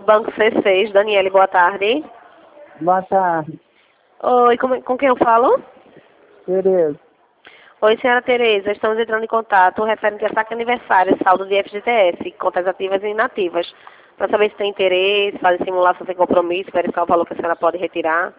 Banco C6, Daniele, boa tarde. Boa tarde, Oi, com quem eu falo? Tereza. Oi, senhora Tereza, estamos entrando em contato referente a saque aniversário, saldo de FGTS, contas ativas e inativas, para saber se tem interesse, fazer simulação sem compromisso, verificar o valor que a senhora pode retirar.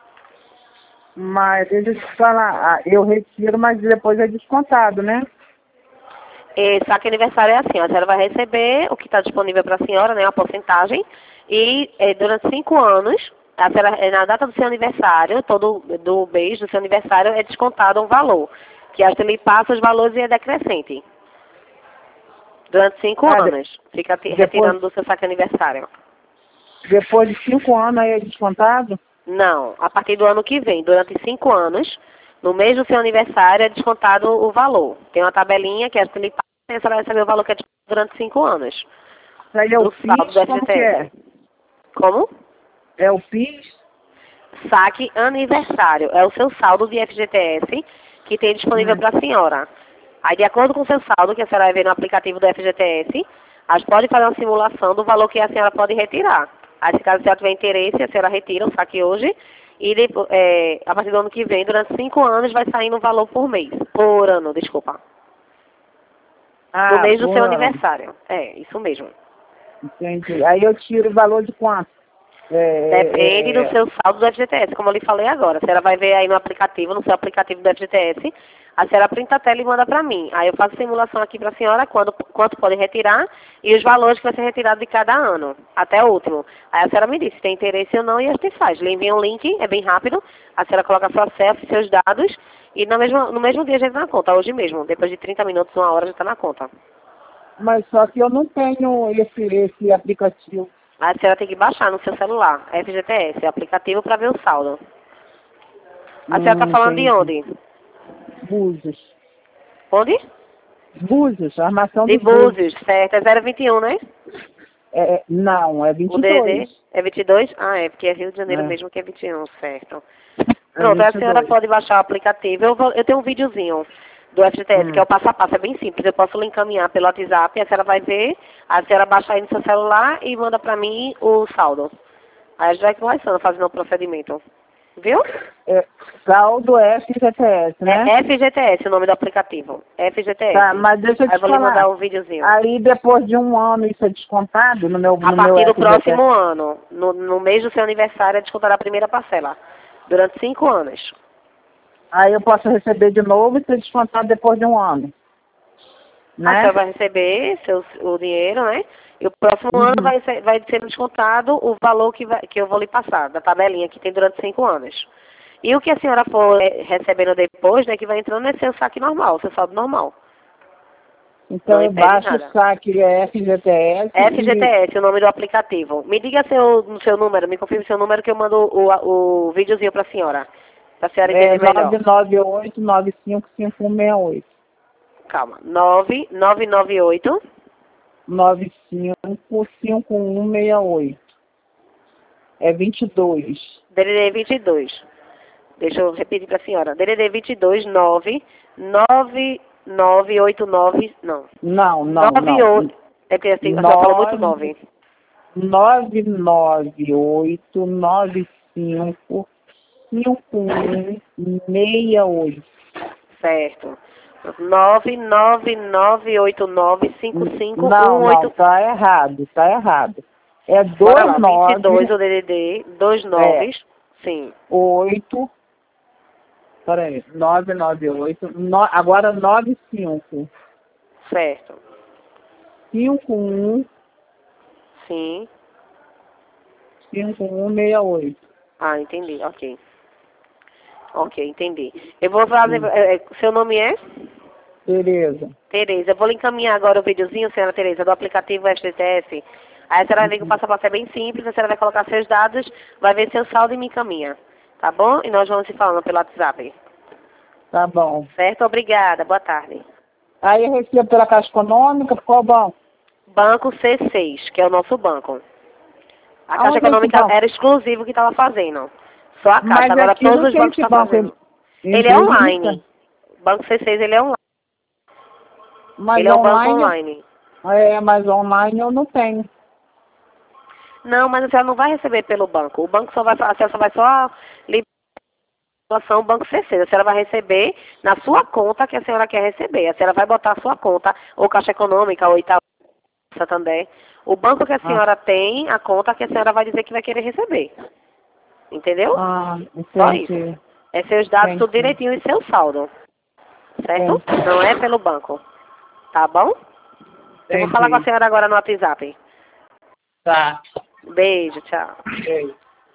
Mas deixa eu te falar, eu retiro, mas depois é descontado, né? E saque aniversário é assim, a senhora vai receber o que está disponível para a senhora, né, a porcentagem, e durante 5 anos, a senhora, na data do seu aniversário, todo do mês do seu aniversário, é descontado um valor, que a ele passa os valores e é decrescente. Durante 5 anos, fica retirando do seu saque aniversário. Depois de 5 anos aí é descontado? Não, a partir do ano que vem, durante 5 anos, no mês do seu aniversário é descontado o valor. Tem uma tabelinha que a ele passa e a senhora vai receber o valor que é descontado durante 5 anos. Aí é o Do saldo PIS, do como que é? FGTS. Como? É o PIS? Saque aniversário. É o seu saldo de FGTS que tem disponível para a senhora. Aí, de acordo com o seu saldo, que a senhora vai ver no aplicativo do FGTS, a gente pode fazer uma simulação do valor que a senhora pode retirar. Aí, se caso a senhora tiver interesse, a senhora retira o saque hoje e depois, a partir do ano que vem, durante 5 anos, vai saindo um valor por mês. Por ano, desculpa. No mês do seu aniversário. É, isso mesmo. Entendi. Aí eu tiro o valor de quanto? Depende do seu saldo do FGTS, como eu lhe falei agora. A senhora vai ver aí no aplicativo, no seu aplicativo do FGTS, a senhora printa a tela e manda para mim. Aí eu faço simulação aqui para a senhora, quanto pode retirar e os valores que vai ser retirado de cada ano, até o último. Aí a senhora me diz se tem interesse ou não e a gente faz. Lhe envia um link, é bem rápido, a senhora coloca sua CEF, seus dados e no mesmo dia a gente está na conta, hoje mesmo. Depois de 30 minutos, 1 hora já está na conta. Mas só que eu não tenho esse aplicativo. Aí a senhora tem que baixar no seu celular, FGTS, aplicativo para ver o saldo. A senhora está falando de onde? Búzios. Onde? Búzios, armação De de Búzios. Búzios, certo. É 021, né? Não, é O 22. DD é 22? Ah, é, porque é Rio de Janeiro É. mesmo que é 21, certo. É Pronto, a 22. senhora pode baixar o aplicativo. Eu tenho um videozinho do FGTS, que é o passo a passo, é bem simples. Eu posso lhe encaminhar pelo WhatsApp, a senhora vai ver, a senhora baixa aí no seu celular e manda pra mim o saldo. Aí a gente vai começando, fazendo o procedimento. Viu? Saldo FGTS, né? É FGTS o nome do aplicativo. FGTS. Tá, mas deixa eu Aí eu te vou lhe mandar falar. um videozinho. Aí depois de 1 ano isso é descontado no meu A partir do FGTS? próximo ano, no mês do seu aniversário, é descontar a primeira parcela. Durante 5 anos. Aí eu posso receber de novo e ser descontado depois de 1 ano. A Né? senhora vai receber o dinheiro, né? E o próximo ano vai ser descontado o valor que eu vou lhe passar, da tabelinha que tem durante 5 anos. E o que a senhora for recebendo depois, né, que vai entrando nesse seu saque normal, seu saldo normal. Então Não eu impede baixo o nada. saque FGTS. FGTS, o nome do aplicativo. Me diga seu número, me confirme seu número que eu mando o videozinho para a senhora. Para a senhora entender melhor. 998-955168. Calma. 9998 955168. É 22. DDD 22. Deixa eu repetir para a senhora. DDD 22 9989. Não. Não. 98. É porque assim, a senhora falou muito 9. 998-955168. Certo. 999895518. Não, tá errado. É Bora lá, 29. 22 o DDD, 29. Sim. 8. Peraí, 998. Agora 95. Certo. 51. Sim. 5168. Ah, entendi. Ok. Ok, entendi. Eu vou fazer. Seu nome é? Tereza. Tereza. Eu vou lhe encaminhar agora o videozinho, senhora Tereza, do aplicativo FGTS. Aí a senhora vai ver que o passo a passo é bem simples, a senhora vai colocar seus dados, vai ver seu saldo e me encaminha. Tá bom? E nós vamos se falando pelo WhatsApp. Tá bom. Certo? Obrigada. Boa tarde. Aí eu recebo pela Caixa Econômica, qual banco? Banco C6, que é o nosso banco. A Caixa Aonde é esse Econômica banco? era exclusivo que estava fazendo. Só a Caixa. Mas Agora aqui todos não os tem bancos esse estão banco fazendo. em Ele é Brusque. online. Banco C6, ele é online. Mas Ele é um banco online, online. mas online eu não tenho. Não, mas a senhora não vai receber pelo banco. O banco só vai, a senhora só vai só liberação Banco CC. A senhora vai receber na sua conta que a senhora quer receber. A senhora vai botar a sua conta, ou Caixa Econômica, ou Itaú, Santander. O banco que a senhora tem, a conta que a senhora vai dizer que vai querer receber. Entendeu? Só isso. Entendi. É seus dados tudo Entendi. direitinho e seu saldo. Certo? Entendi. Não é pelo banco. Tá bom? Eu vou falar com a senhora agora no WhatsApp. Tá. Beijo, tchau. Beijo.